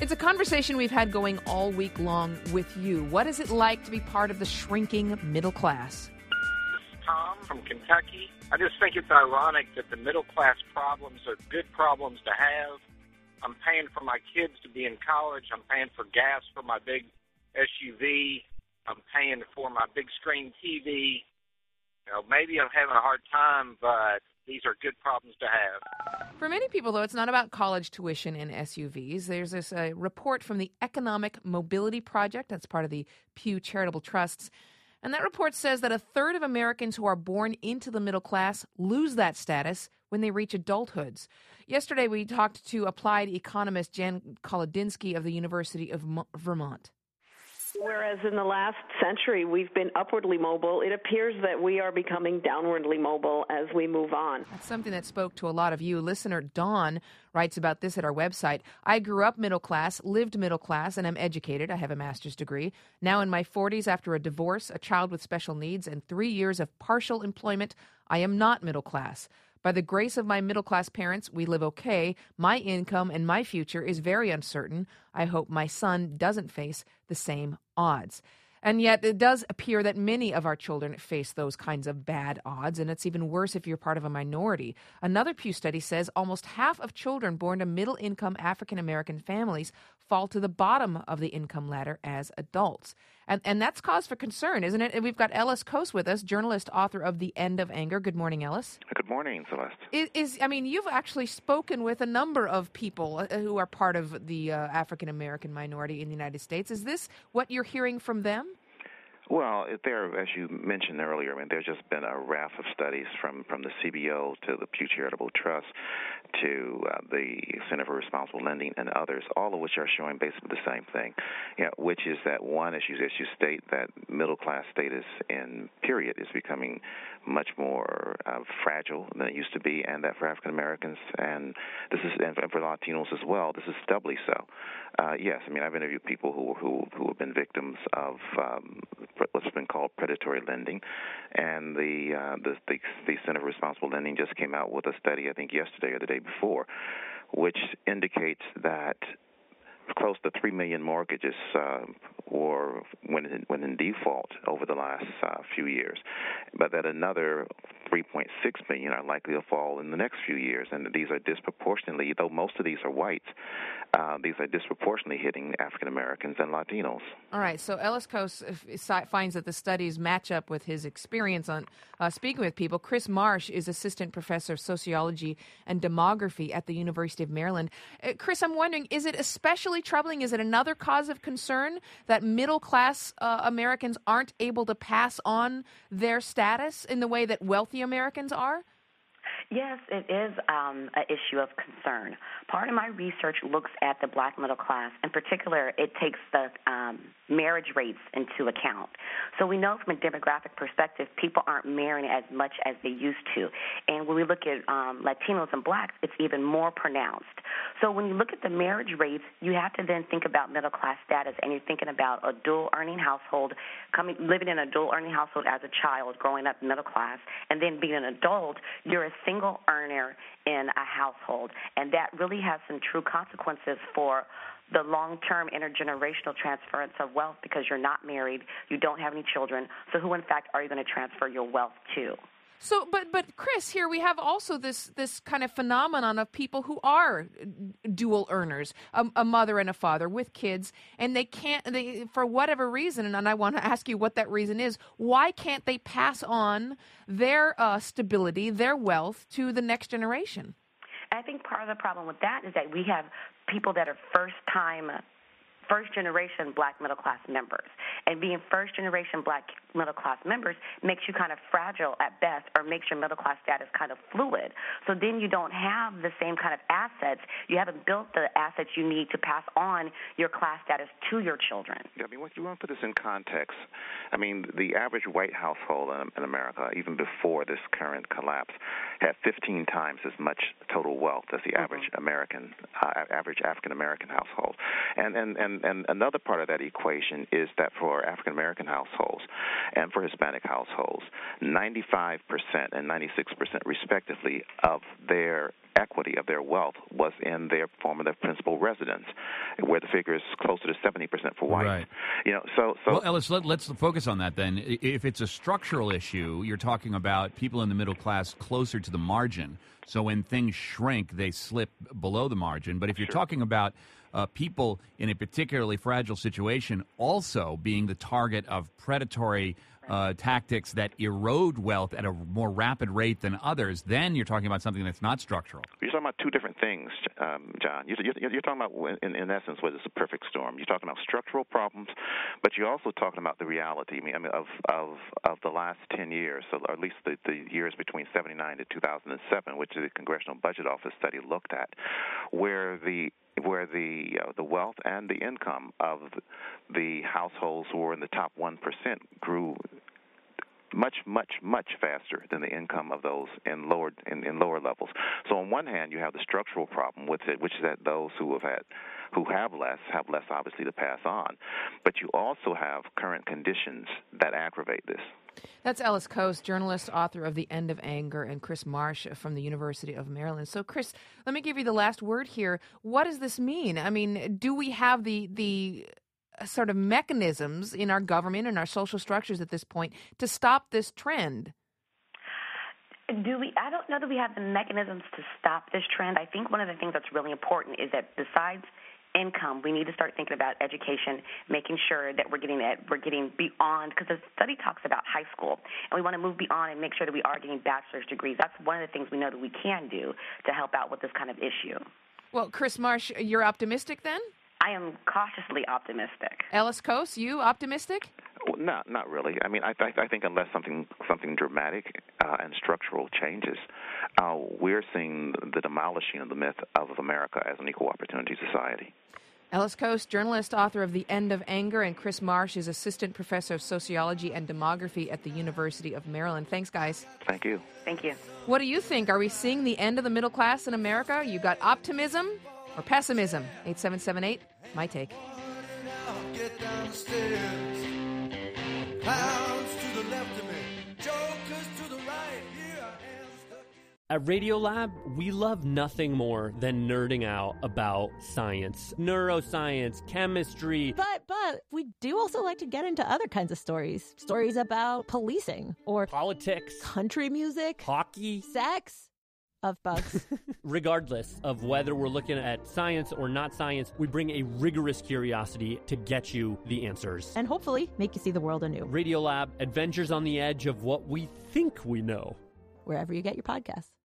It's a conversation we've had going all week long with you. What is it like to be part of the shrinking middle class? This is Tom from Kentucky. I just think it's ironic that the middle class problems are good problems to have. I'm paying for my kids to be in college. I'm paying for gas for my big SUV. I'm paying for my big screen TV. Maybe I'm having a hard time, but these are good problems to have. For many people, though, it's not about college tuition and SUVs. There's this report from the Economic Mobility Project. That's part of the Pew Charitable Trusts. And that report says that a third of Americans who are born into the middle class lose that status when they reach adulthood. Yesterday, we talked to applied economist Jan Kolodinsky of the University of Vermont. Whereas in the last century we've been upwardly mobile, it appears that we are becoming downwardly mobile as we move on. That's something that spoke to a lot of you. Listener Dawn writes about this at our website. I grew up middle class, lived middle class, and am educated. I have a master's degree. Now in my 40s, after a divorce, a child with special needs, and 3 years of partial employment, I am not middle class. By the grace of my middle-class parents, we live okay. My income and my future is very uncertain. I hope my son doesn't face the same odds. And yet it does appear that many of our children face those kinds of bad odds, and it's even worse if you're part of a minority. Another Pew study says almost half of children born to middle-income African-American families fall to the bottom of the income ladder as adults. And that's cause for concern, isn't it? And we've got Ellis Coase with us, journalist, author of The End of Anger. Good morning, Ellis. Good morning, Celeste. You've actually spoken with a number of people who are part of the African-American minority in the United States. Is this what you're hearing from them? Well, there, as you mentioned earlier, there's just been a raft of studies from the CBO to the Pew Charitable Trust to the Center for Responsible Lending and others, all of which are showing basically the same thing, which is that one, as you state, that middle class status in period is becoming much more fragile than it used to be, and that for African Americans and for Latinos as well, this is doubly so. Yes, I've interviewed people who have been victims of what's been called predatory lending, and the Center for Responsible Lending just came out with a study, I think yesterday or the day before, which indicates that close to 3 million mortgages went in default over the last few years, but that another 3.6 million are likely to fall in the next few years, and these are disproportionately, though most of these are whites, these are disproportionately hitting African Americans and Latinos. All right, so Ellis Coase finds that the studies match up with his experience on speaking with people. Chris Marsh is assistant professor of sociology and demography at the University of Maryland. Chris, I'm wondering, is it especially troubling? Is it another cause of concern that middle-class Americans aren't able to pass on their status in the way that wealthy Americans are? Yes, it is an issue of concern. Part of my research looks at the black middle class. In particular, it takes the marriage rates into account. So we know from a demographic perspective, people aren't marrying as much as they used to. And when we look at Latinos and blacks, it's even more pronounced. So when you look at the marriage rates, you have to then think about middle class status, and you're thinking about a dual earning household, living in a dual earning household as a child, growing up middle class, and then being an adult, you're a single earner in a household. And that really has some true consequences for the long-term intergenerational transference of wealth, because you're not married, you don't have any children. So who, in fact, are you going to transfer your wealth to? So, but Chris, here we have also this kind of phenomenon of people who are dual earners, a mother and a father with kids, and they for whatever reason, and I want to ask you what that reason is, why can't they pass on their stability, their wealth to the next generation? I think part of the problem with that is that we have people that are first-generation black middle-class members. And being first-generation black middle-class members makes you kind of fragile at best, or makes your middle-class status kind of fluid. So then you don't have the same kind of assets. You haven't built the assets you need to pass on your class status to your children. Yeah, when you want to put this in context, the average white household in America, even before this current collapse, had 15 times as much total wealth as the average average African-American household. And another part of that equation is that for African-American households and for Hispanic households, 95% and 96% respectively of their equity of their wealth was in their form of their principal residence, where the figure is closer to 70% for whites. Right. So well, Ellis, let's focus on that then. If it's a structural issue, you're talking about people in the middle class closer to the margin. So when things shrink, they slip below the margin. But if you're talking about people in a particularly fragile situation also being the target of predatory tactics that erode wealth at a more rapid rate than others, then you're talking about something that's not structural. You're talking about two different things, John. You're talking about, in essence, what is a perfect storm. You're talking about structural problems, but you're also talking about the reality of the last 10 years, so or at least the years between 1979 to 2007, which the Congressional Budget Office study looked at, where the wealth and the income of the households who were in the top 1% grew much, much, much faster than the income of those in lower levels. So on one hand, you have the structural problem with it, which is that those who have less obviously to pass on. But you also have current conditions that aggravate this. That's Ellis Coase, journalist, author of The End of Anger, and Chris Marsh from the University of Maryland. So, Chris, let me give you the last word here. What does this mean? I mean, do we have the sort of mechanisms in our government and our social structures at this point to stop this trend? I don't know that we have the mechanisms to stop this trend. I think one of the things that's really important is that besides income, we need to start thinking about education, making sure that we're getting beyond, because the study talks about high school, and we want to move beyond and make sure that we are getting bachelor's degrees. That's one of the things we know that we can do to help out with this kind of issue. Well, Chris Marsh, you're optimistic then? I am cautiously optimistic. Ellis Coase, you optimistic? Well, not really. I mean, I think unless something dramatic and structural changes, we're seeing the demolishing of the myth of America as an equal opportunity society. Ellis Coase, journalist, author of The End of Anger, and Chris Marsh is assistant professor of sociology and demography at the University of Maryland. Thanks, guys. Thank you. Thank you. What do you think? Are we seeing the end of the middle class in America? You got optimism or pessimism? 8778, my take. At Radiolab, we love nothing more than nerding out about science, neuroscience, chemistry. But we do also like to get into other kinds of stories. Stories about policing or politics, country music, hockey, sex, of bugs. Regardless of whether we're looking at science or not science, we bring a rigorous curiosity to get you the answers. And hopefully make you see the world anew. Radiolab, adventures on the edge of what we think we know. Wherever you get your podcasts.